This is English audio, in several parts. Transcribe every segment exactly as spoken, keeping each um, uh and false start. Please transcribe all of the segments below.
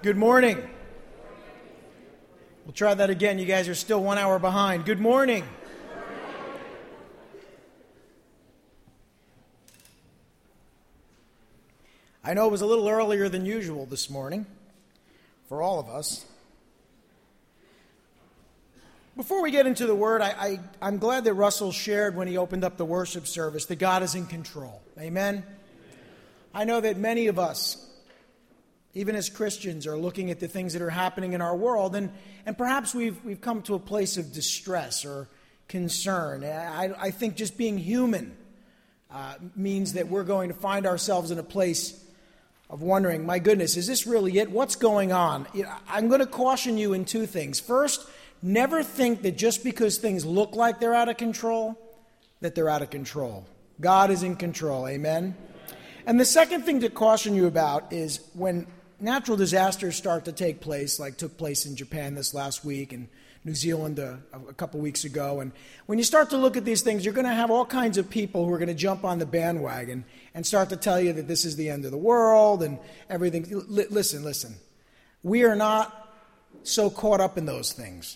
Good morning. We'll try that again. You guys are still one hour behind. Good morning. I know it was a little earlier than usual this morning for all of us. Before we get into the Word, I, I, I'm glad that Russell shared when he opened up the worship service that God is in control. Amen? Amen. I know that many of us, even as Christians, are looking at the things that are happening in our world, and, and perhaps we've we've come to a place of distress or concern. I, I think just being human uh, means that we're going to find ourselves in a place of wondering, my goodness, is this really it? What's going on? I'm going to caution you in two things. First, never think that just because things look like they're out of control, that they're out of control. God is in control. Amen? And the second thing to caution you about is when natural disasters start to take place, like took place in Japan this last week and New Zealand a, a couple weeks ago. And when you start to look at these things, you're going to have all kinds of people who are going to jump on the bandwagon and start to tell you that this is the end of the world and everything. L- listen, listen. We are not so caught up in those things.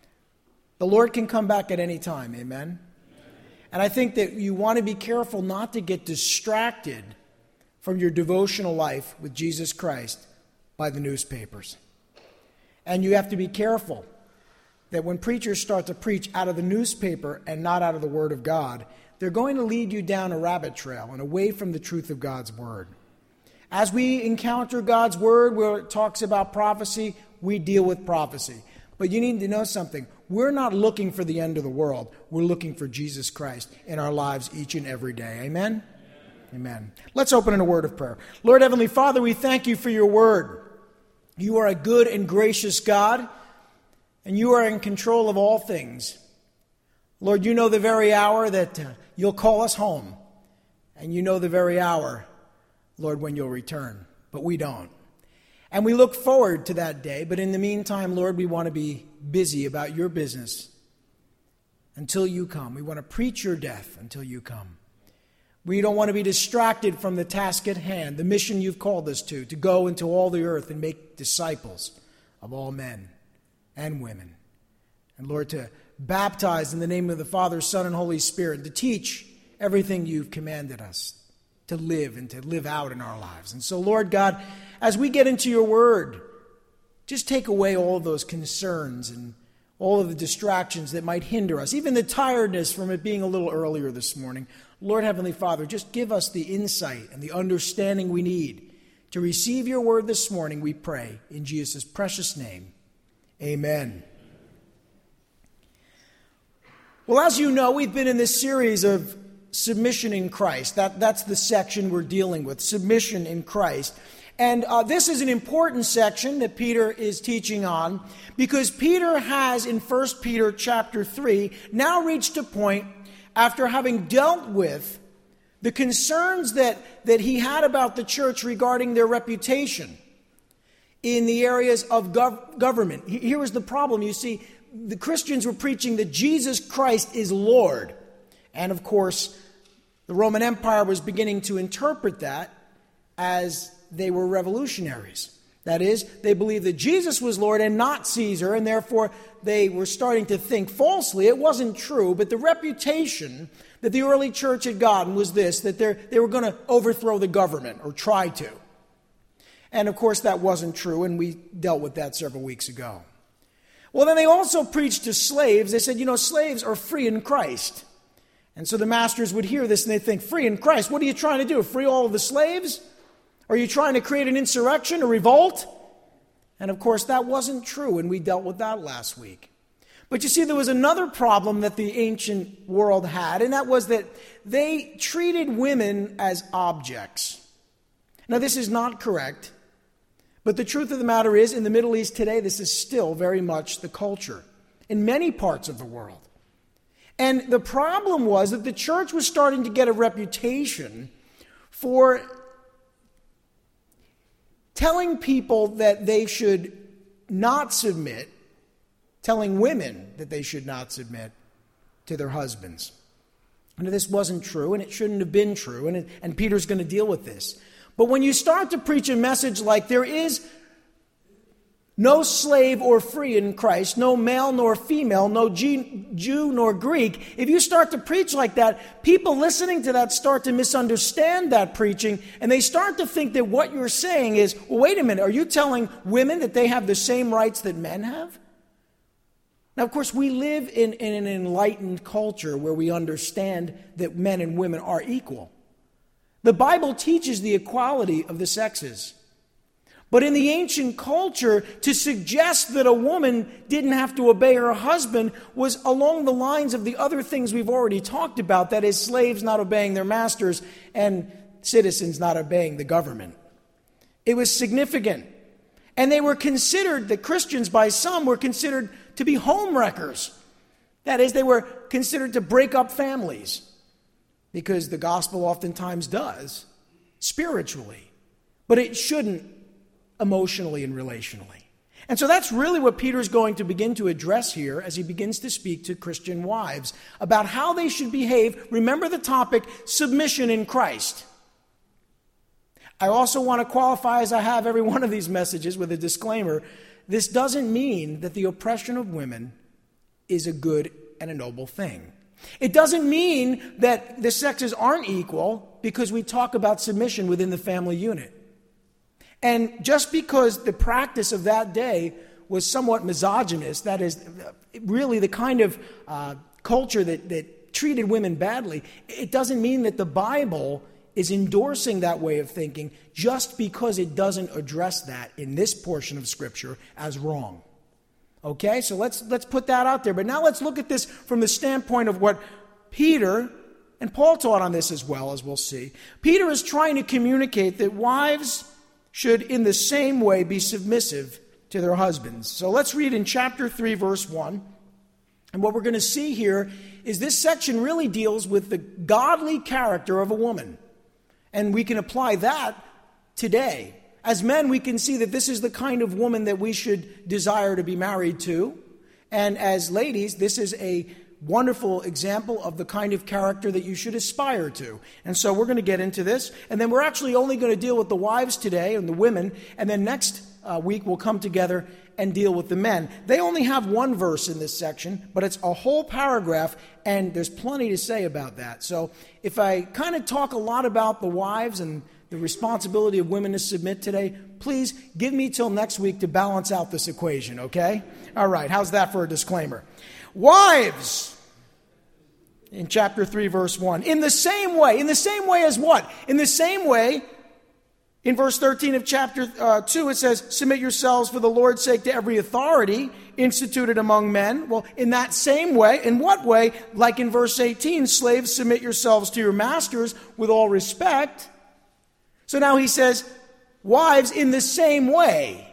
The Lord can come back at any time. Amen? And I think that you want to be careful not to get distracted from your devotional life with Jesus Christ by the newspapers. And you have to be careful that when preachers start to preach out of the newspaper and not out of the Word of God, they're going to lead you down a rabbit trail and away from the truth of God's Word. As we encounter God's Word where it talks about prophecy, we deal with prophecy. But you need to know something. We're not looking for the end of the world. We're looking for Jesus Christ in our lives each and every day. Amen? Amen. Let's open in a word of prayer. Lord Heavenly Father, we thank you for your word. You are a good and gracious God, and you are in control of all things. Lord, you know the very hour that uh, you'll call us home, and you know the very hour, Lord, when you'll return, but we don't. And we look forward to that day, but in the meantime, Lord, we want to be busy about your business until you come. We want to preach your death until you come. We don't want to be distracted from the task at hand, the mission you've called us to, to go into all the earth and make disciples of all men and women. And Lord, to baptize in the name of the Father, Son, and Holy Spirit, to teach everything you've commanded us to live and to live out in our lives. And so, Lord God, as we get into your word, just take away all of those concerns and all of the distractions that might hinder us, even the tiredness from it being a little earlier this morning. Lord Heavenly Father, just give us the insight and the understanding we need to receive your word this morning, we pray, in Jesus' precious name. Amen. Well, as you know, we've been in this series of submission in Christ. That, that's the section we're dealing with, submission in Christ. And uh, this is an important section that Peter is teaching on because Peter has, in First Peter chapter three, now reached a point after having dealt with the concerns that, that he had about the church regarding their reputation in the areas of gov- government. Here was the problem. You see, the Christians were preaching that Jesus Christ is Lord. And of course, the Roman Empire was beginning to interpret that as they were revolutionaries. That is, they believed that Jesus was Lord and not Caesar, and therefore they were starting to think falsely. It wasn't true, but the reputation that the early church had gotten was this, that they were going to overthrow the government, or try to. And of course that wasn't true, and we dealt with that several weeks ago. Well, then they also preached to slaves. They said, you know, slaves are free in Christ. And so the masters would hear this and they'd think, free in Christ? What are you trying to do, free all of the slaves? Are you trying to create an insurrection, a revolt? And of course, that wasn't true, and we dealt with that last week. But you see, there was another problem that the ancient world had, and that was that they treated women as objects. Now, this is not correct, but the truth of the matter is, in the Middle East today, this is still very much the culture in many parts of the world. And the problem was that the church was starting to get a reputation for telling people that they should not submit, telling women that they should not submit to their husbands. And this wasn't true, and it shouldn't have been true, and, it, and Peter's going to deal with this. But when you start to preach a message like there is No slave or free in Christ, no male nor female, no Jew, Jew nor Greek. If you start to preach like that, people listening to that start to misunderstand that preaching, and they start to think that what you're saying is, well, wait a minute, are you telling women that they have the same rights that men have? Now, of course, we live in, in an enlightened culture where we understand that men and women are equal. The Bible teaches the equality of the sexes. But in the ancient culture, to suggest that a woman didn't have to obey her husband was along the lines of the other things we've already talked about, that is, slaves not obeying their masters and citizens not obeying the government. It was significant. And they were considered, the Christians by some were considered to be home wreckers. That is, they were considered to break up families, because the gospel oftentimes does, spiritually. But it shouldn't emotionally and relationally. And so that's really what Peter's going to begin to address here as he begins to speak to Christian wives about how they should behave. Remember the topic, submission in Christ. I also want to qualify, as I have every one of these messages, with a disclaimer. This doesn't mean that the oppression of women is a good and a noble thing. It doesn't mean that the sexes aren't equal because we talk about submission within the family unit. And just because the practice of that day was somewhat misogynist, that is really the kind of uh, culture that, that treated women badly, it doesn't mean that the Bible is endorsing that way of thinking just because it doesn't address that in this portion of Scripture as wrong. Okay, so let's let's put that out there. But now let's look at this from the standpoint of what Peter, and Paul taught on this as well, as we'll see. Peter is trying to communicate that wives should in the same way be submissive to their husbands. So let's read in chapter three, verse one. And what we're going to see here is this section really deals with the godly character of a woman. And we can apply that today. As men, we can see that this is the kind of woman that we should desire to be married to. And as ladies, this is a wonderful example of the kind of character that you should aspire to. And so we're going to get into this. And then we're actually only going to deal with the wives today and the women. And then next uh, week we'll come together and deal with the men. They only have one verse in this section, but it's a whole paragraph, and there's plenty to say about that. So if I kind of talk a lot about the wives and the responsibility of women to submit today, please give me till next week to balance out this equation, okay? All right, how's that for a disclaimer? Wives, in chapter three, verse one, in the same way, in the same way as what? In the same way, in verse thirteen of chapter uh, two, it says, submit yourselves for the Lord's sake to every authority instituted among men. Well, in that same way, in what way? Like in verse eighteen, slaves, submit yourselves to your masters with all respect. So now he says, wives, in the same way,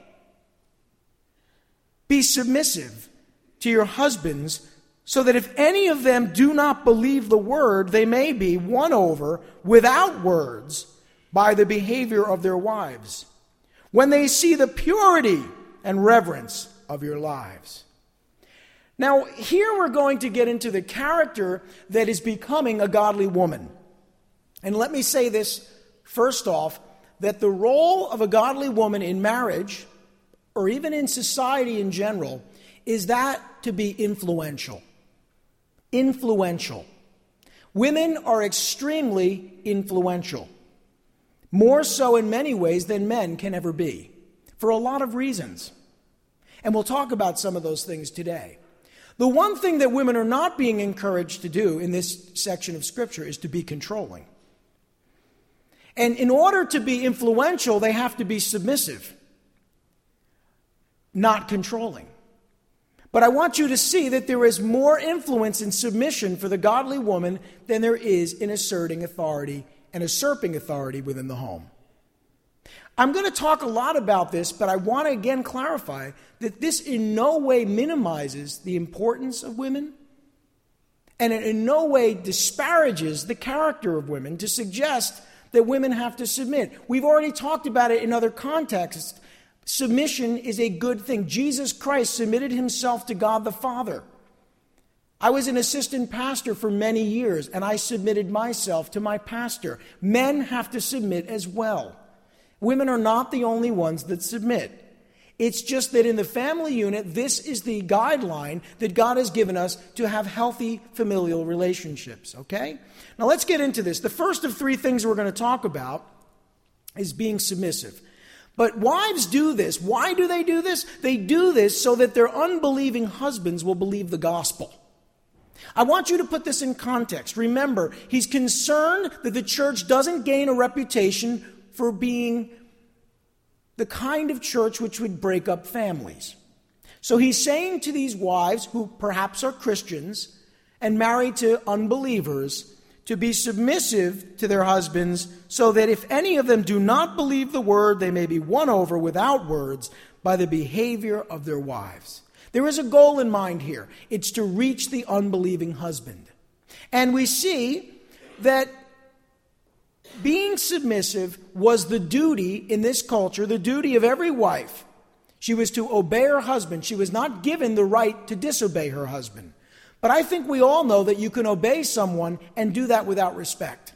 be submissive to your husbands, so that if any of them do not believe the word, they may be won over without words by the behavior of their wives, when they see the purity and reverence of your lives. Now, here we're going to get into the character that is becoming a godly woman. And let me say this first off, that the role of a godly woman in marriage, or even in society in general, is that to be influential. Influential. Women are extremely influential. More so in many ways than men can ever be, for a lot of reasons. And we'll talk about some of those things today. The one thing that women are not being encouraged to do in this section of Scripture is to be controlling. And in order to be influential, they have to be submissive, not controlling. But I want you to see that there is more influence in submission for the godly woman than there is in asserting authority and usurping authority within the home. I'm going to talk a lot about this, but I want to again clarify that this in no way minimizes the importance of women, and it in no way disparages the character of women to suggest that women have to submit. We've already talked about it in other contexts. Submission is a good thing. Jesus Christ submitted himself to God the Father. I was an assistant pastor for many years, and I submitted myself to my pastor. Men have to submit as well. Women are not the only ones that submit. It's just that in the family unit, this is the guideline that God has given us to have healthy familial relationships, okay? Now let's get into this. The first of three things we're going to talk about is being submissive. But wives do this. Why do they do this? They do this so that their unbelieving husbands will believe the gospel. I want you to put this in context. Remember, he's concerned that the church doesn't gain a reputation for being the kind of church which would break up families. So he's saying to these wives, who perhaps are Christians and married to unbelievers, to be submissive to their husbands, so that if any of them do not believe the word, they may be won over without words by the behavior of their wives. There is a goal in mind here. It's to reach the unbelieving husband. And we see that being submissive was the duty in this culture, the duty of every wife. She was to obey her husband. She was not given the right to disobey her husband. But I think we all know that you can obey someone and do that without respect.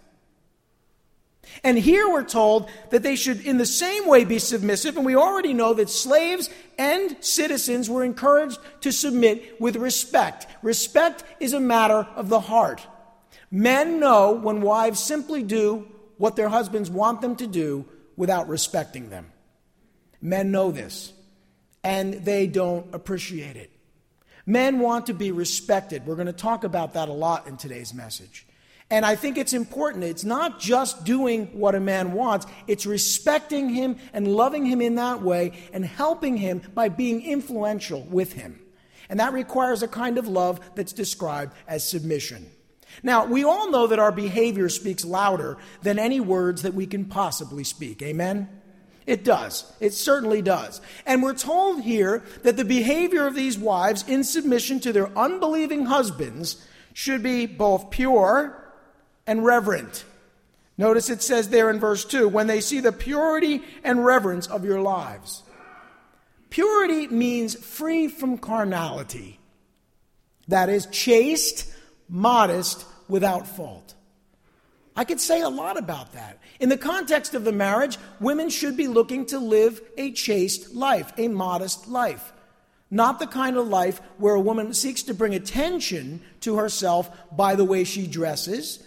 And here we're told that they should in the same way be submissive, and we already know that slaves and citizens were encouraged to submit with respect. Respect is a matter of the heart. Men know when wives simply do what their husbands want them to do without respecting them. Men know this, and they don't appreciate it. Men want to be respected. We're going to talk about that a lot in today's message. And I think it's important. It's not just doing what a man wants. It's respecting him and loving him in that way and helping him by being influential with him. And that requires a kind of love that's described as submission. Now, we all know that our behavior speaks louder than any words that we can possibly speak. Amen? It does. It certainly does. And we're told here that the behavior of these wives in submission to their unbelieving husbands should be both pure and reverent. Notice it says there in verse two, when they see the purity and reverence of your lives. Purity means free from carnality. That is chaste, modest, without fault. I could say a lot about that. In the context of the marriage, women should be looking to live a chaste life, a modest life. Not the kind of life where a woman seeks to bring attention to herself by the way she dresses.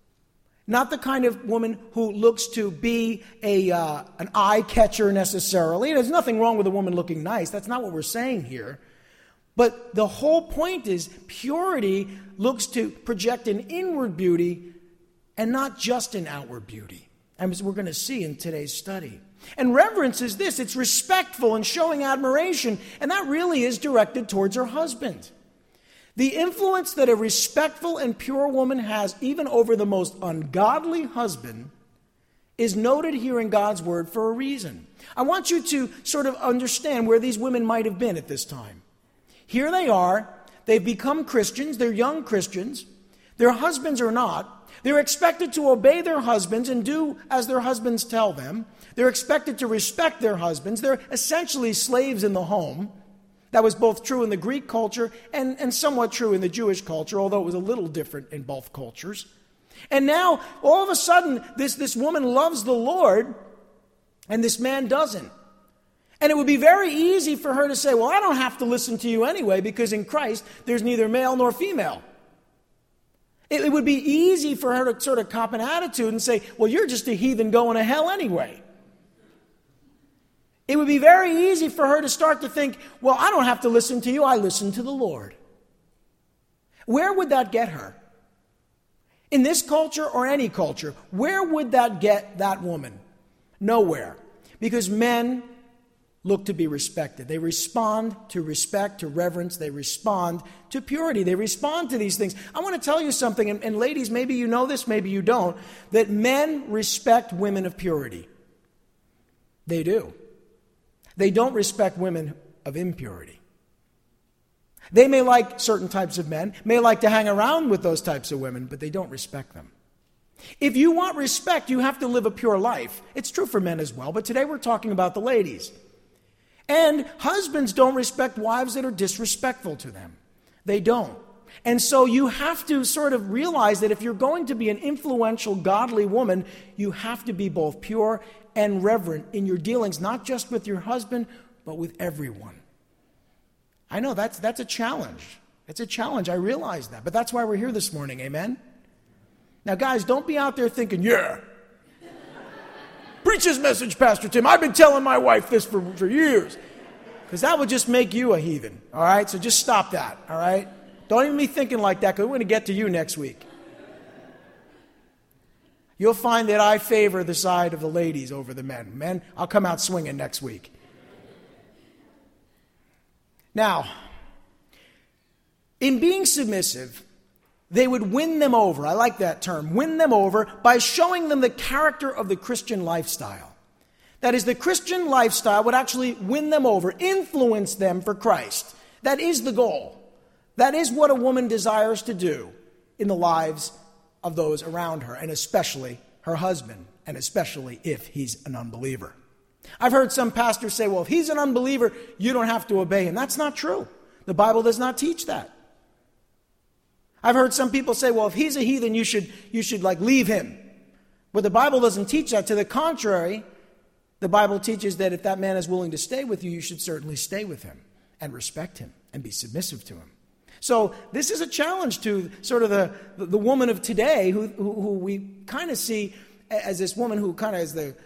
Not the kind of woman who looks to be a uh, an eye catcher necessarily. There's nothing wrong with a woman looking nice. That's not what we're saying here. But the whole point is purity looks to project an inward beauty and not just an outward beauty, as we're going to see in today's study. And reverence is this. It's respectful and showing admiration, and that really is directed towards her husband. The influence that a respectful and pure woman has even over the most ungodly husband is noted here in God's word for a reason. I want you to sort of understand where these women might have been at this time. Here they are. They've become Christians. They're young Christians. Their husbands are not. They're expected to obey their husbands and do as their husbands tell them. They're expected to respect their husbands. They're essentially slaves in the home. That was both true in the Greek culture and, and somewhat true in the Jewish culture, although it was a little different in both cultures. And now, all of a sudden, this, this woman loves the Lord, and this man doesn't. And it would be very easy for her to say, well, I don't have to listen to you anyway, because in Christ, there's neither male nor female. It, it would be easy for her to sort of cop an attitude and say, well, you're just a heathen going to hell anyway. It would be very easy for her to start to think, well, I don't have to listen to you, I listen to the Lord. Where would that get her? In this culture or any culture, where would that get that woman? Nowhere. Because men look to be respected. They respond to respect, to reverence. They respond to purity. They respond to these things. I want to tell you something, and, and ladies, maybe you know this, maybe you don't, that men respect women of purity. They do. They don't respect women of impurity. They may like certain types of men, may like to hang around with those types of women, but they don't respect them. If you want respect, you have to live a pure life. It's true for men as well, but today we're talking about the ladies. And husbands don't respect wives that are disrespectful to them. They don't. And so you have to sort of realize that if you're going to be an influential, godly woman, you have to be both pure and reverent in your dealings, not just with your husband, but with everyone. I know that's that's a challenge. It's a challenge. I realize that. But that's why we're here this morning. Amen? Now, guys, don't be out there thinking, yeah, preach this message, Pastor Tim. I've been telling my wife this for, for years. Because that would just make you a heathen. All right? So just stop that. All right? Don't even be thinking like that, because we're going to get to you next week. You'll find that I favor the side of the ladies over the men. Men, I'll come out swinging next week. Now, in being submissive, they would win them over. I like that term. Win them over by showing them the character of the Christian lifestyle. That is, the Christian lifestyle would actually win them over, influence them for Christ. That is the goal. That is what a woman desires to do in the lives of those around her, and especially her husband, and especially if he's an unbeliever. I've heard some pastors say, well, if he's an unbeliever, you don't have to obey him. That's not true. The Bible does not teach that. I've heard some people say, well, if he's a heathen, you should, you should like leave him. But the Bible doesn't teach that. To the contrary, the Bible teaches that if that man is willing to stay with you, you should certainly stay with him and respect him and be submissive to him. So this is a challenge to sort of the, the, the woman of today who, who, who we kind of see as this woman who kind of is the,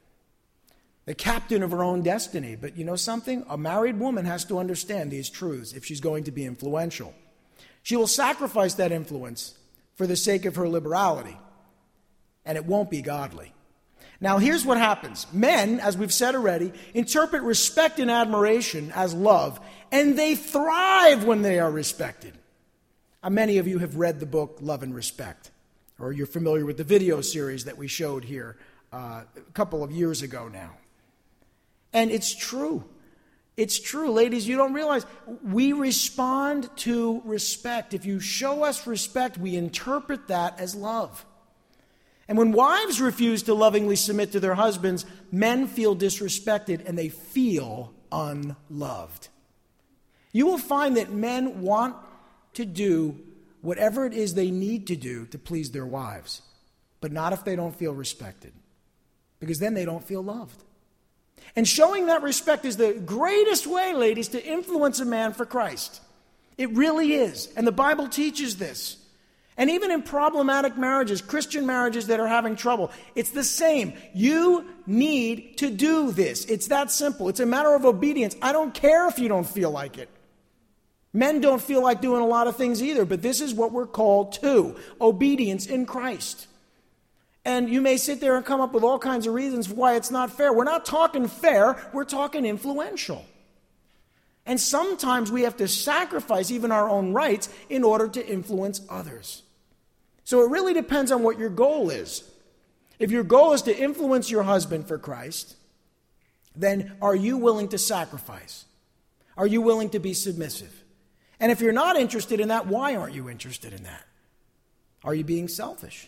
the captain of her own destiny. But you know something? A married woman has to understand these truths if she's going to be influential. She will sacrifice that influence for the sake of her liberality, and it won't be godly. Now, here's what happens. Men, as we've said already, interpret respect and admiration as love, and they thrive when they are respected. Uh, many of you have read the book Love and Respect, or you're familiar with the video series that we showed here uh, a couple of years ago now. And it's true. It's true, ladies. You don't realize we respond to respect. If you show us respect, we interpret that as love. And when wives refuse to lovingly submit to their husbands, men feel disrespected and they feel unloved. You will find that men want to do whatever it is they need to do to please their wives, but not if they don't feel respected, because then they don't feel loved. And showing that respect is the greatest way, ladies, to influence a man for Christ. It really is. And the Bible teaches this. And even in problematic marriages, Christian marriages that are having trouble, it's the same. You need to do this. It's that simple. It's a matter of obedience. I don't care if you don't feel like it. Men don't feel like doing a lot of things either, but this is what we're called to, obedience in Christ. And you may sit there and come up with all kinds of reasons for why it's not fair. We're not talking fair, we're talking influential. And sometimes we have to sacrifice even our own rights in order to influence others. So it really depends on what your goal is. If your goal is to influence your husband for Christ, then are you willing to sacrifice? Are you willing to be submissive? And if you're not interested in that, why aren't you interested in that? Are you being selfish?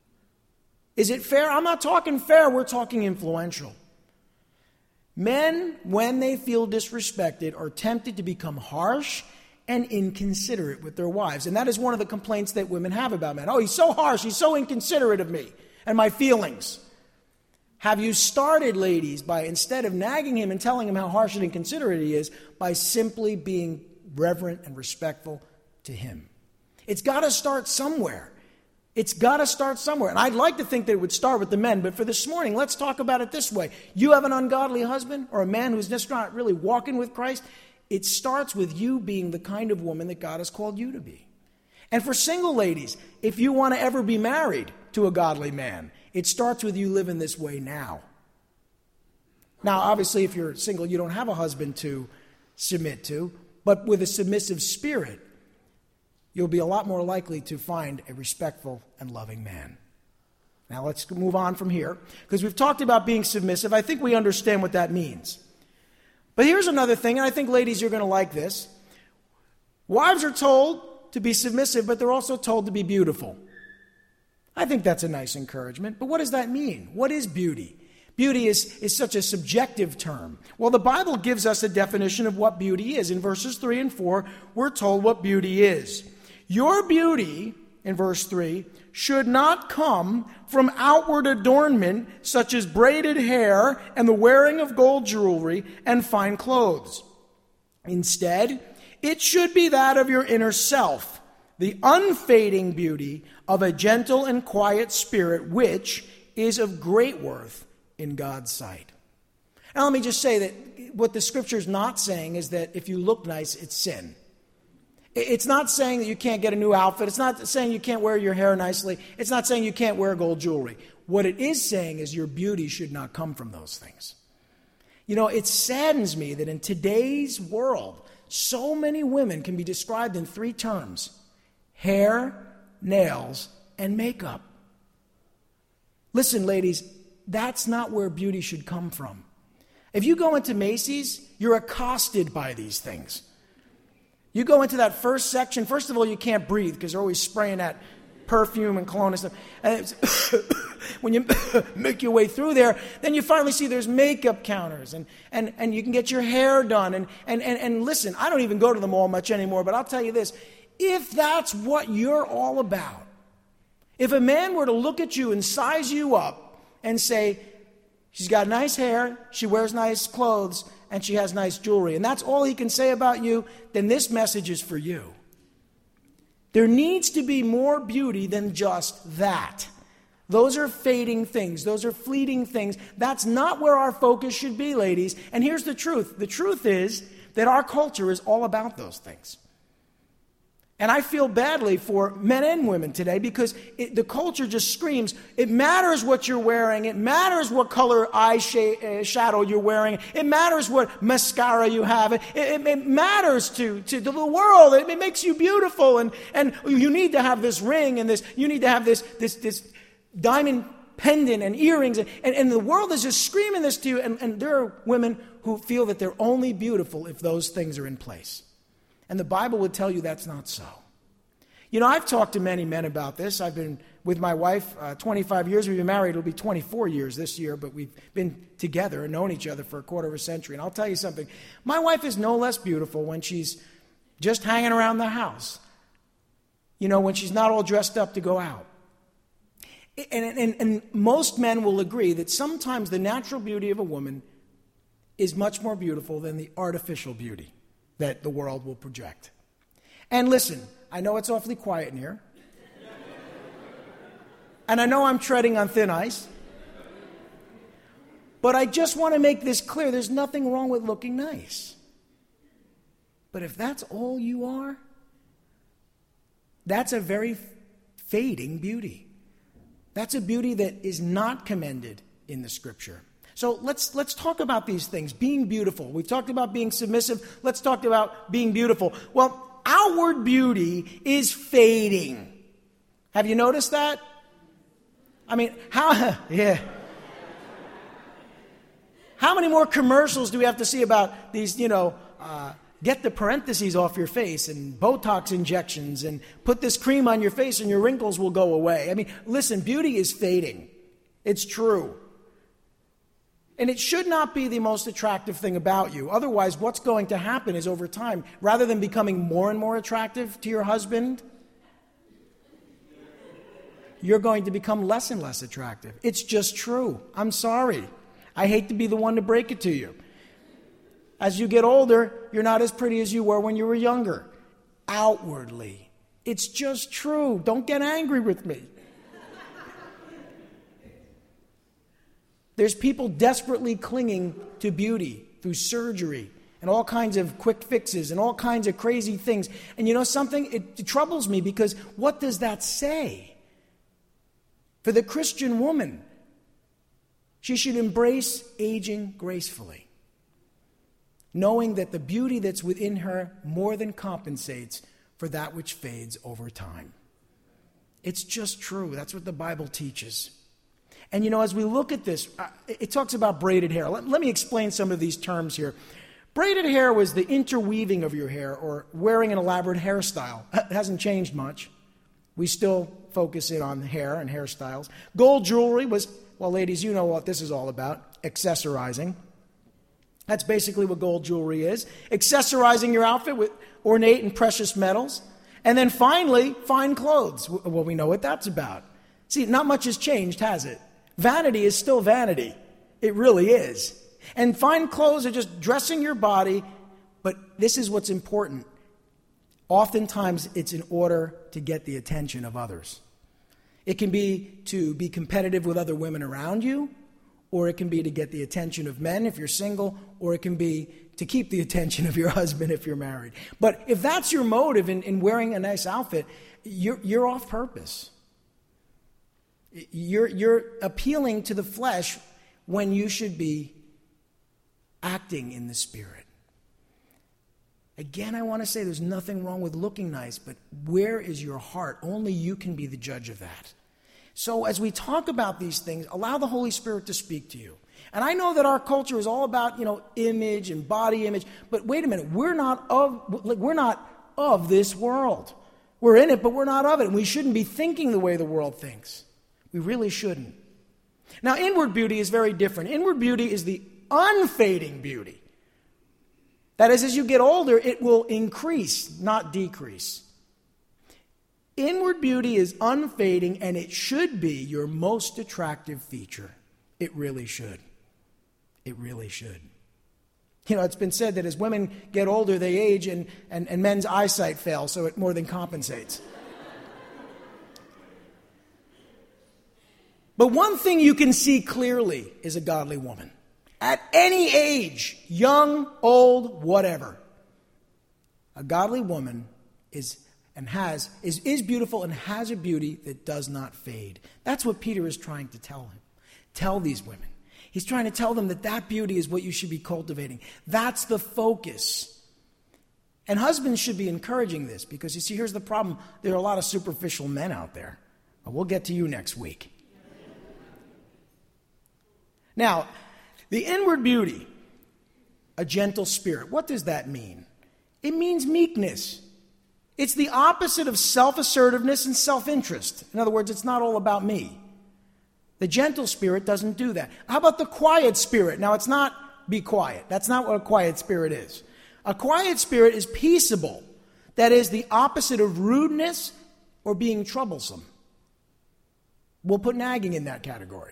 Is it fair? I'm not talking fair, we're talking influential. Men, when they feel disrespected, are tempted to become harsh and inconsiderate with their wives. And that is one of the complaints that women have about men. Oh, he's so harsh, he's so inconsiderate of me and my feelings. Have you started, ladies, by instead of nagging him and telling him how harsh and inconsiderate he is, by simply being reverent and respectful to him? It's got to start somewhere. It's got to start somewhere. And I'd like to think that it would start with the men, but for this morning, let's talk about it this way. You have an ungodly husband or a man who's just not really walking with Christ. It starts with you being the kind of woman that God has called you to be. And for single ladies, if you want to ever be married to a godly man, it starts with you living this way now. Now, obviously, if you're single, you don't have a husband to submit to, but with a submissive spirit, you'll be a lot more likely to find a respectful and loving man. Now let's move on from here, because we've talked about being submissive. I think we understand what that means. But here's another thing, and I think, ladies, you're going to like this. Wives are told to be submissive, but they're also told to be beautiful. I think that's a nice encouragement, but what does that mean? What is beauty? Beauty is, is such a subjective term. Well, the Bible gives us a definition of what beauty is. In verses three and four, we're told what beauty is. Your beauty, in verse three, should not come from outward adornment such as braided hair and the wearing of gold jewelry and fine clothes. Instead, it should be that of your inner self, the unfading beauty of a gentle and quiet spirit, which is of great worth in God's sight. Now let me just say that what the scripture is not saying is that if you look nice, it's sin. It's not saying that you can't get a new outfit. It's not saying you can't wear your hair nicely. It's not saying you can't wear gold jewelry. What it is saying is your beauty should not come from those things. You know, it saddens me that in today's world, so many women can be described in three terms: hair, nails, and makeup. Listen, ladies, that's not where beauty should come from. If you go into Macy's, you're accosted by these things. You go into that first section, first of all, you can't breathe because they're always spraying that perfume and cologne and stuff. And it's when you make your way through there, then you finally see there's makeup counters, and, and, and you can get your hair done. And, and, and, and listen, I don't even go to the mall much anymore, but I'll tell you this. If that's what you're all about, if a man were to look at you and size you up and say, she's got nice hair, she wears nice clothes, and she has nice jewelry, and that's all he can say about you, then this message is for you. There needs to be more beauty than just that. Those are fading things. Those are fleeting things. That's not where our focus should be, ladies. And here's the truth. The truth is that our culture is all about those things. And I feel badly for men and women today because it, the culture just screams, it matters what you're wearing. It matters what color eye sh- uh, shadow you're wearing. It matters what mascara you have. It, it, it matters to, to the world. It, it makes you beautiful. And, and you need to have this ring and this, you need to have this, this, this diamond pendant and earrings. And, and, and the world is just screaming this to you. And, and there are women who feel that they're only beautiful if those things are in place. And the Bible would tell you that's not so. You know, I've talked to many men about this. I've been with my wife uh, twenty-five years. We've been married. It'll be twenty-four years this year, but we've been together and known each other for a quarter of a century. And I'll tell you something. My wife is no less beautiful when she's just hanging around the house. You know, when she's not all dressed up to go out. And, and, and most men will agree that sometimes the natural beauty of a woman is much more beautiful than the artificial beauty that the world will project. And listen, I know it's awfully quiet in here. And I know I'm treading on thin ice. But I just want to make this clear. There's nothing wrong with looking nice. But if that's all you are, that's a very fading beauty. That's a beauty that is not commended in the Scripture. So let's let's talk about these things. Being beautiful. We've talked about being submissive. Let's talk about being beautiful. Well, outward beauty is fading. Have you noticed that? I mean, how, yeah. How many more commercials do we have to see about these, you know, uh, get the parentheses off your face and Botox injections and put this cream on your face and your wrinkles will go away? I mean, listen, beauty is fading. It's true. And it should not be the most attractive thing about you. Otherwise, what's going to happen is over time, rather than becoming more and more attractive to your husband, you're going to become less and less attractive. It's just true. I'm sorry. I hate to be the one to break it to you. As you get older, you're not as pretty as you were when you were younger. Outwardly. It's just true. Don't get angry with me. There's people desperately clinging to beauty through surgery and all kinds of quick fixes and all kinds of crazy things. And you know something? It, it troubles me because what does that say? For the Christian woman, she should embrace aging gracefully, knowing that the beauty that's within her more than compensates for that which fades over time. It's just true. That's what the Bible teaches. And, you know, as we look at this, uh, it talks about braided hair. Let, let me explain some of these terms here. Braided hair was the interweaving of your hair or wearing an elaborate hairstyle. It hasn't changed much. We still focus in on hair and hairstyles. Gold jewelry was, well, ladies, you know what this is all about, accessorizing. That's basically what gold jewelry is. Accessorizing your outfit with ornate and precious metals. And then finally, fine clothes. Well, we know what that's about. See, not much has changed, has it? Vanity is still vanity. It really is. And fine clothes are just dressing your body, but this is what's important. Oftentimes, it's in order to get the attention of others. It can be to be competitive with other women around you, or it can be to get the attention of men if you're single, or it can be to keep the attention of your husband if you're married. But if that's your motive in, in wearing a nice outfit, you're, you're off purpose. You're, you're appealing to the flesh when you should be acting in the Spirit. Again, I want to say there's nothing wrong with looking nice, but where is your heart? Only you can be the judge of that. So as we talk about these things, allow the Holy Spirit to speak to you. And I know that our culture is all about, you know, image and body image, but wait a minute, we're not of we're not of this world. We're in it, but we're not of it. And we shouldn't be thinking the way the world thinks. We really shouldn't. Now, inward beauty is very different. Inward beauty is the unfading beauty. That is, as you get older, it will increase, not decrease. Inward beauty is unfading, and it should be your most attractive feature. It really should. It really should. You know, it's been said that as women get older, they age, and, and, and men's eyesight fails, so it more than compensates. But one thing you can see clearly is a godly woman. At any age, young, old, whatever. A godly woman is and has is, is beautiful and has a beauty that does not fade. That's what Peter is trying to tell him. Tell these women. He's trying to tell them that that beauty is what you should be cultivating. That's the focus. And husbands should be encouraging this because, you see, here's the problem. There are a lot of superficial men out there. We'll get to you next week. Now, the inward beauty, a gentle spirit. What does that mean? It means meekness. It's the opposite of self-assertiveness and self-interest. In other words, it's not all about me. The gentle spirit doesn't do that. How about the quiet spirit? Now, it's not be quiet. That's not what a quiet spirit is. A quiet spirit is peaceable. That is the opposite of rudeness or being troublesome. We'll put nagging in that category.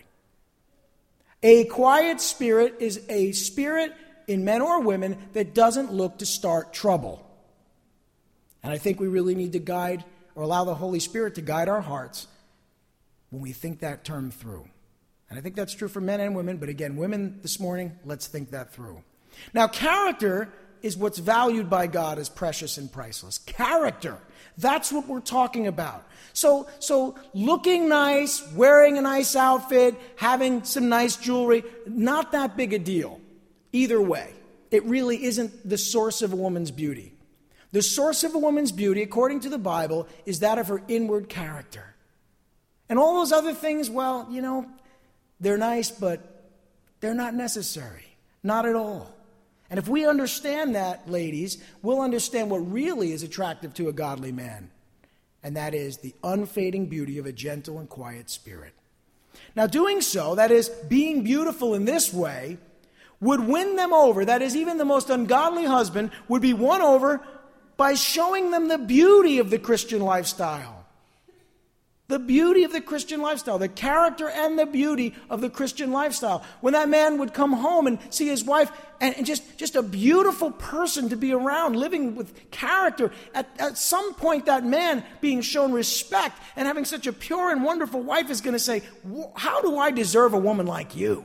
A quiet spirit is a spirit in men or women that doesn't look to start trouble. And I think we really need to guide or allow the Holy Spirit to guide our hearts when we think that term through. And I think that's true for men and women, but again, women this morning, let's think that through. Now, character is what's valued by God as precious and priceless. Character. That's what we're talking about. So, so looking nice, wearing a nice outfit, having some nice jewelry, not that big a deal. Either way, it really isn't the source of a woman's beauty. The source of a woman's beauty, according to the Bible, is that of her inward character. And all those other things, well, you know, they're nice, but they're not necessary. Not at all. And if we understand that, ladies, we'll understand what really is attractive to a godly man. And that is the unfading beauty of a gentle and quiet spirit. Now, doing so, that is, being beautiful in this way, would win them over. That is, even the most ungodly husband would be won over by showing them the beauty of the Christian lifestyle. The beauty of the Christian lifestyle, the character and the beauty of the Christian lifestyle. When that man would come home and see his wife, and, and just, just a beautiful person to be around, living with character, at, at some point that man being shown respect and having such a pure and wonderful wife is going to say, how do I deserve a woman like you?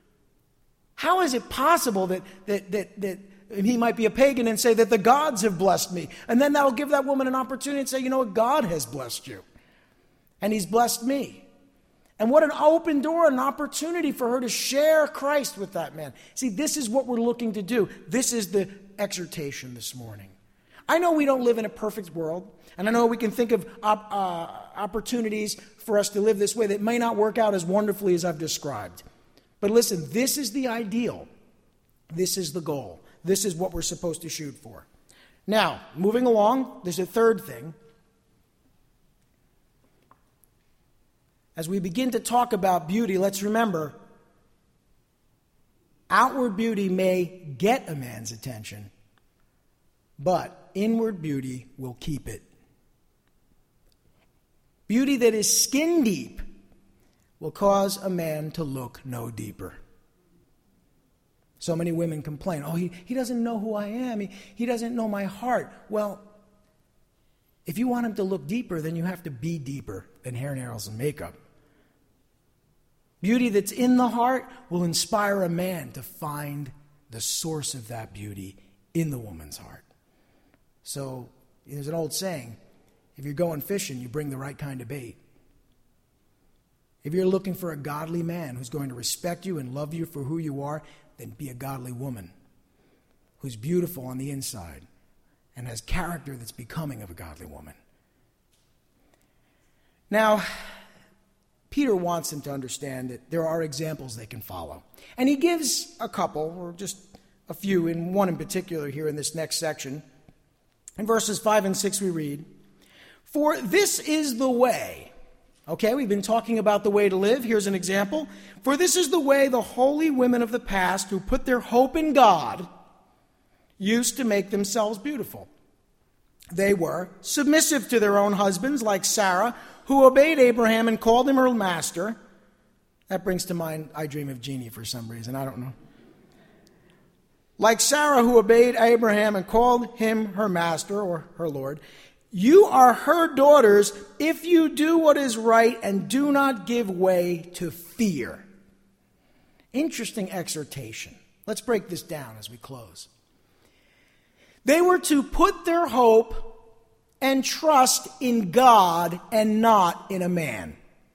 How is it possible that, that, that, that he might be a pagan and say that the gods have blessed me? And then that'll give that woman an opportunity to say, you know what, God has blessed you. And he's blessed me. And what an open door, an opportunity for her to share Christ with that man. See, this is what we're looking to do. This is the exhortation this morning. I know we don't live in a perfect world. And I know we can think of op- uh, opportunities for us to live this way that may not work out as wonderfully as I've described. But listen, this is the ideal. This is the goal. This is what we're supposed to shoot for. Now, moving along, there's a third thing. As we begin to talk about beauty, let's remember, outward beauty may get a man's attention, but inward beauty will keep it. Beauty that is skin deep will cause a man to look no deeper. So many women complain, oh, he, he doesn't know who I am. He, he doesn't know my heart. Well, if you want him to look deeper, then you have to be deeper than hair, nails, and makeup. Beauty that's in the heart will inspire a man to find the source of that beauty in the woman's heart. So there's an old saying, if you're going fishing, you bring the right kind of bait. If you're looking for a godly man who's going to respect you and love you for who you are, then be a godly woman who's beautiful on the inside and has character that's becoming of a godly woman. Now, Peter wants them to understand that there are examples they can follow. And he gives a couple, or just a few, in one in particular here in this next section. In verses five and six we read, "For this is the way." Okay, we've been talking about the way to live. Here's an example. "For this is the way the holy women of the past who put their hope in God used to make themselves beautiful. They were submissive to their own husbands, like Sarah, who obeyed Abraham and called him her master." That brings to mind I Dream of Jeannie for some reason. I don't know. "Like Sarah, who obeyed Abraham and called him her master," or her Lord. "You are her daughters if you do what is right and do not give way to fear." Interesting exhortation. Let's break this down as we close. They were to put their hope and trust in God and not in a man.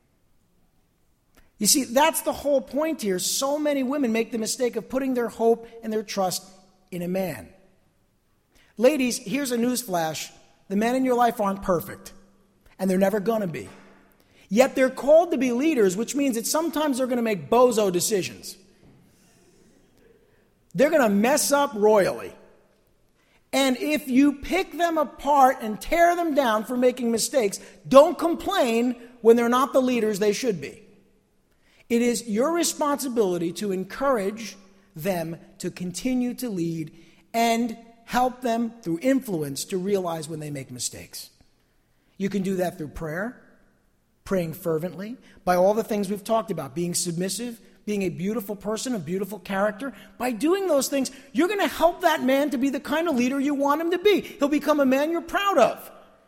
You see, that's the whole point here. So many women make the mistake of putting their hope and their trust in a man. Ladies, here's a newsflash. The men in your life aren't perfect, and they're never going to be. Yet they're called to be leaders, which means that sometimes they're going to make bozo decisions. They're going to mess up royally. And if you pick them apart and tear them down for making mistakes, don't complain when they're not the leaders they should be. It is your responsibility to encourage them to continue to lead and help them through influence to realize when they make mistakes. You can do that through prayer, praying fervently, by all the things we've talked about, being submissive, being a beautiful person, a beautiful character. By doing those things, you're going to help that man to be the kind of leader you want him to be. He'll become a man you're proud of.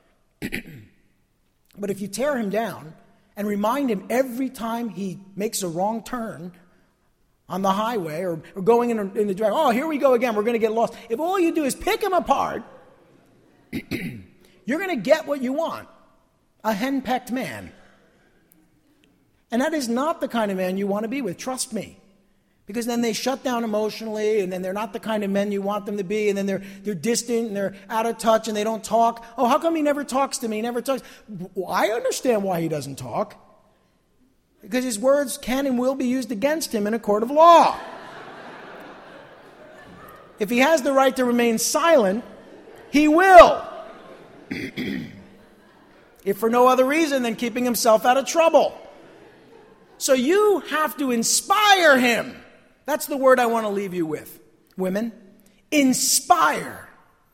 But if you tear him down and remind him every time he makes a wrong turn on the highway or, or going in, a, in the direction, oh, here we go again, we're going to get lost. If all you do is pick him apart, you're going to get what you want, a henpecked man. And that is not the kind of man you want to be with, trust me. Because then they shut down emotionally, and then they're not the kind of men you want them to be, and then they're they're distant, and they're out of touch, and they don't talk. Oh, how come he never talks to me? He never talks. Well, I understand why he doesn't talk. Because his words can and will be used against him in a court of law. If he has the right to remain silent, he will. If for no other reason than keeping himself out of trouble. So you have to inspire him. That's the word I want to leave you with. Women, inspire.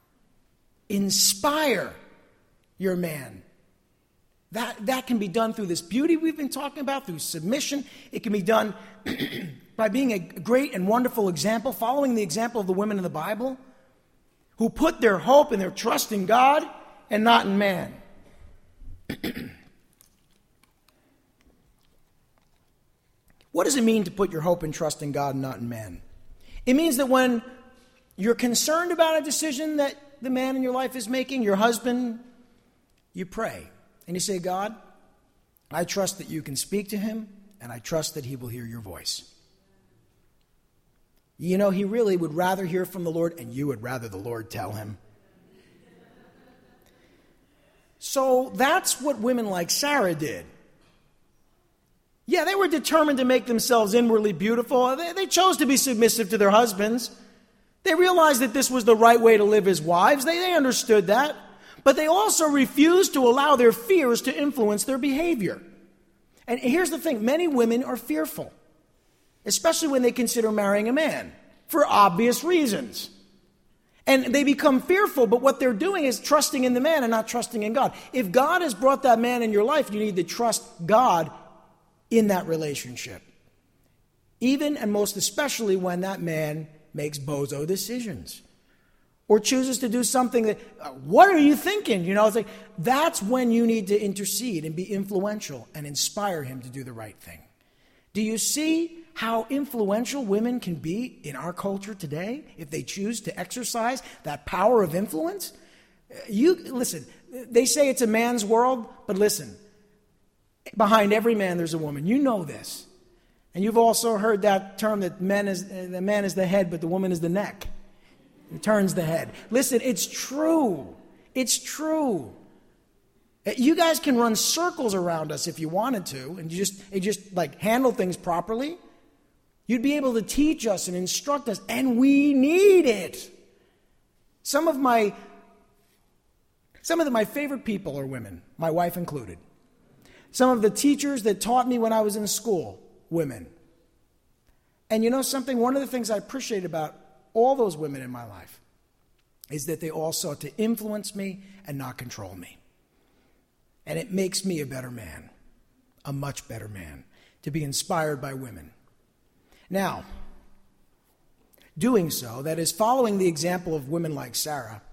Inspire your man. That, that can be done through this beauty we've been talking about, through submission. It can be done by being a great and wonderful example, following the example of the women in the Bible who put their hope and their trust in God and not in man. What does it mean to put your hope and trust in God and not in man? It means that when you're concerned about a decision that the man in your life is making, your husband, you pray. And you say, God, I trust that you can speak to him, and I trust that he will hear your voice. You know, he really would rather hear from the Lord, and you would rather the Lord tell him. So that's what women like Sarah did. Yeah, they were determined to make themselves inwardly beautiful. They, they chose to be submissive to their husbands. They realized that this was the right way to live as wives. They, they understood that. But they also refused to allow their fears to influence their behavior. And here's the thing. Many women are fearful, especially when they consider marrying a man, for obvious reasons. And they become fearful, but what they're doing is trusting in the man and not trusting in God. If God has brought that man in your life, you need to trust God in that relationship. Even and most especially when that man makes bozo decisions or chooses to do something that, what are you thinking? You know, it's like, that's when you need to intercede and be influential and inspire him to do the right thing. Do you see how influential women can be in our culture today if they choose to exercise that power of influence? You listen, they say it's a man's world, but listen, behind every man there's a woman. You know this. And you've also heard that term that men is, the man is the head, but the woman is the neck. It turns the head. Listen, it's true. It's true. You guys can run circles around us if you wanted to, and you just, you just like handle things properly. You'd be able to teach us and instruct us, and we need it. Some of my, some of the, my favorite people are women, my wife included. Some of the teachers that taught me when I was in school, women. And you know something? One of the things I appreciate about all those women in my life is that they all sought to influence me and not control me. And it makes me a better man, a much better man, to be inspired by women. Now, doing so, that is, following the example of women like Sarah,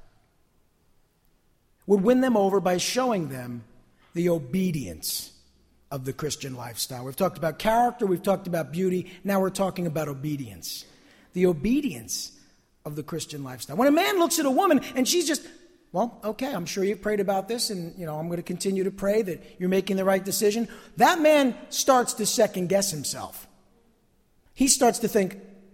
would win them over by showing them the obedience of the Christian lifestyle. We've talked about character, we've talked about beauty, now we're talking about obedience. The obedience of the Christian lifestyle. When a man looks at a woman and she's just, well, okay, I'm sure you've prayed about this, and you know, I'm going to continue to pray that you're making the right decision. That man starts to second guess himself. He starts to think,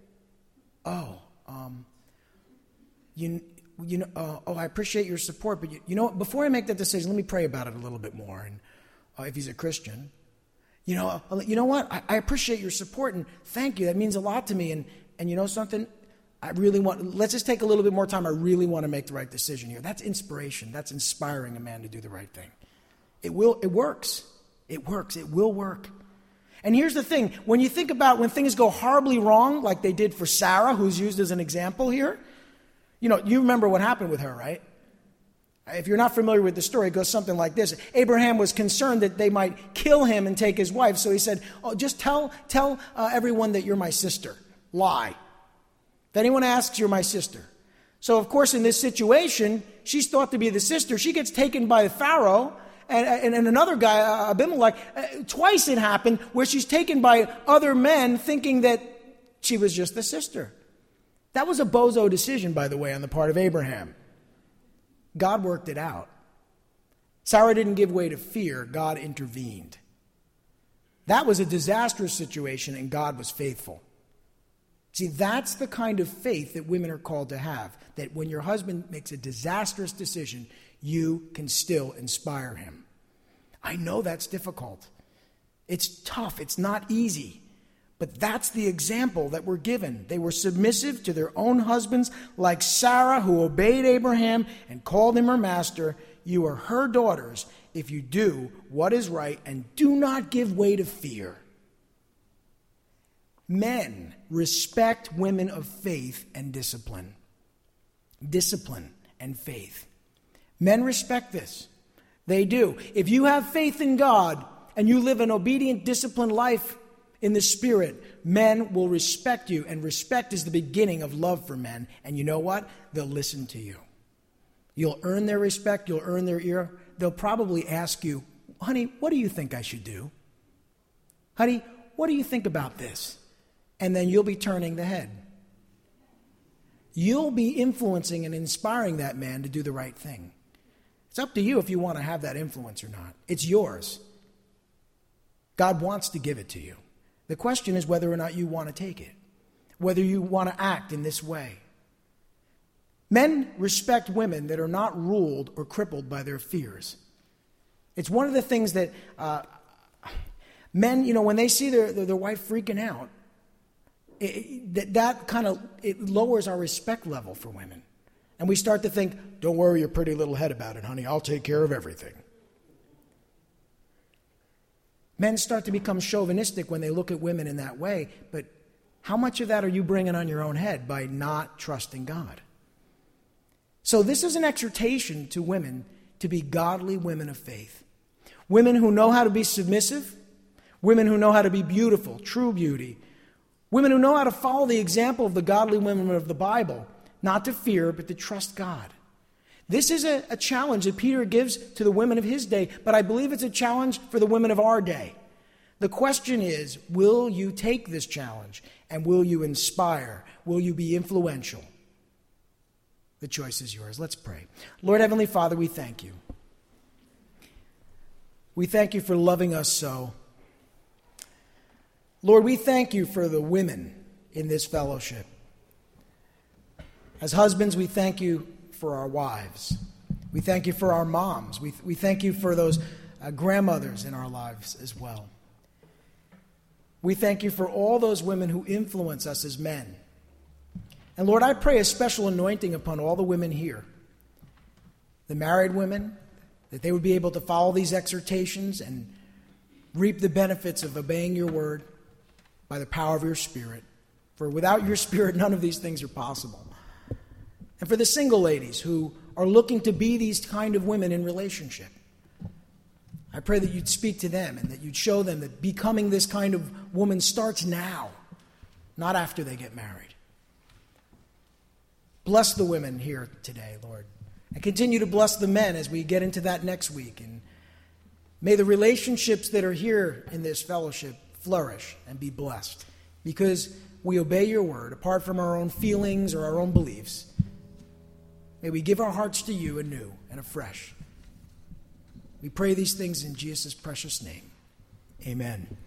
oh, um, you, you know, uh, oh, I appreciate your support, but you, you know what? Before I make that decision, let me pray about it a little bit more. And uh, if he's a Christian, you know, uh, you know what? I, I appreciate your support and thank you. That means a lot to me. And and you know something? I really want. Let's just take a little bit more time. I really want to make the right decision here. That's inspiration. That's inspiring a man to do the right thing. It will. It works. It works. It will work. And here's the thing. When you think about when things go horribly wrong, like they did for Sarah, who's used as an example here, you know, you remember what happened with her, right? If you're not familiar with the story, it goes something like this. Abraham was concerned that they might kill him and take his wife. So he said, oh, just tell, tell uh, everyone that you're my sister. Lie. If anyone asks, you're my sister. So, of course, in this situation, she's thought to be the sister. She gets taken by Pharaoh. And, and, and another guy, uh, Abimelech, uh, twice it happened where she's taken by other men thinking that she was just the sister. That was a bozo decision, by the way, on the part of Abraham. God worked it out. Sarah didn't give way to fear. God intervened. That was a disastrous situation, and God was faithful. See, that's the kind of faith that women are called to have, that when your husband makes a disastrous decision, you can still inspire him. I know that's difficult. It's tough. It's not easy. But that's the example that we're given. They were submissive to their own husbands, like Sarah, who obeyed Abraham and called him her master. You are her daughters if you do what is right and do not give way to fear. Men respect women of faith and discipline. Discipline and faith. Men respect this. They do. If you have faith in God and you live an obedient, disciplined life in the Spirit, men will respect you. And respect is the beginning of love for men. And you know what? They'll listen to you. You'll earn their respect. You'll earn their ear. They'll probably ask you, honey, what do you think I should do? Honey, what do you think about this? And then you'll be turning the head. You'll be influencing and inspiring that man to do the right thing. It's up to you if you want to have that influence or not. It's yours. God wants to give it to you. The question is whether or not you want to take it, whether you want to act in this way. Men respect women that are not ruled or crippled by their fears. It's one of the things that uh, men, you know, when they see their, their, their wife freaking out, it, that, that kind of, it lowers our respect level for women. And we start to think, don't worry your pretty little head about it, honey. I'll take care of everything. Men start to become chauvinistic when they look at women in that way. But how much of that are you bringing on your own head by not trusting God? So this is an exhortation to women to be godly women of faith. Women who know how to be submissive, women who know how to be beautiful, true beauty, women who know how to follow the example of the godly women of the Bible, not to fear, but to trust God. This is a, a challenge that Peter gives to the women of his day, but I believe it's a challenge for the women of our day. The question is, will you take this challenge and will you inspire? Will you be influential? The choice is yours. Let's pray. Lord Heavenly Father, we thank you. We thank you for loving us so. Lord, we thank you for the women in this fellowship. As husbands, we thank you for our wives. We thank you for our moms. We, we thank you for those uh, grandmothers in our lives as well. We thank you for all those women who influence us as men. And Lord, I pray a special anointing upon all the women here, the married women, that they would be able to follow these exhortations and reap the benefits of obeying your word by the power of your Spirit. For without your Spirit, none of these things are possible. And for the single ladies who are looking to be these kind of women in relationship, I pray that you'd speak to them and that you'd show them that becoming this kind of woman starts now, not after they get married. Bless the women here today, Lord, and continue to bless the men as we get into that next week. And may the relationships that are here in this fellowship flourish and be blessed because we obey your word apart from our own feelings or our own beliefs. May we give our hearts to you anew and afresh. We pray these things in Jesus' precious name. Amen.